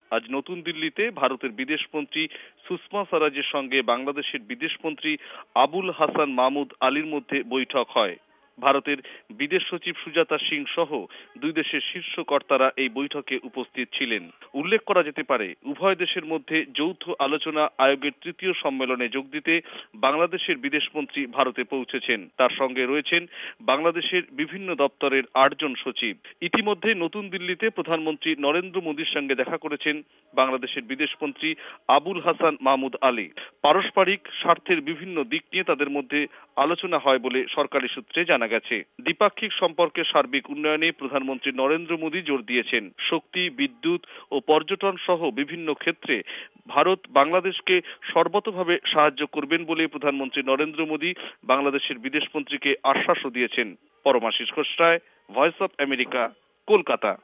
আজ নতুন দিল্লিতে ভারতের বিদেশমন্ত্রী সুষমা স্বরাজের সঙ্গে বাংলাদেশের বিদেশমন্ত্রী আবুল হাসান মাহমুদ আলীর মধ্যে বৈঠক হয়। ভারতের বিদেশ সচিব সুজাতা সিং সহ দুই দেশের শীর্ষ কর্তারা এই বৈঠকে উপস্থিত ছিলেন। উল্লেখ করা যেতে পারে, উভয় দেশের মধ্যে যৌথ আলোচনা আয়োগের তৃতীয় সম্মেলনে যোগ দিতে বাংলাদেশের বিদেশমন্ত্রী ভারতে পৌঁছেছেন। তার সঙ্গে রয়েছেন বাংলাদেশের বিভিন্ন দপ্তরের 8 জন সচিব। ইতিমধ্যে নতুন দিল্লিতে প্রধানমন্ত্রী নরেন্দ্র মোদীর সঙ্গে দেখা করেছেন বাংলাদেশের বিদেশমন্ত্রী আবুল হাসান মাহমুদ আলী। পারস্পরিক স্বার্থের বিভিন্ন দিক নিয়ে তাদের মধ্যে আলোচনা হয় বলে সরকারি সূত্রে জানা গেছে। দ্বিপাক্ষিক সম্পর্কের সার্বিক উন্নয়নে প্রধানমন্ত্রী নরেন্দ্র মোদী জোর দিয়েছেন। শক্তি, বিদ্যুৎ ও পর্যটন সহ বিভিন্ন ক্ষেত্রে ভারত বাংলাদেশকে সর্বতোভাবে সাহায্য করবেন বলে প্রধানমন্ত্রী নরেন্দ্র মোদী বাংলাদেশের বিদেশমন্ত্রীকে আশ্বাসও দিয়েছেন। Paramashis Ghosh Roy, voice of America, Kolkata.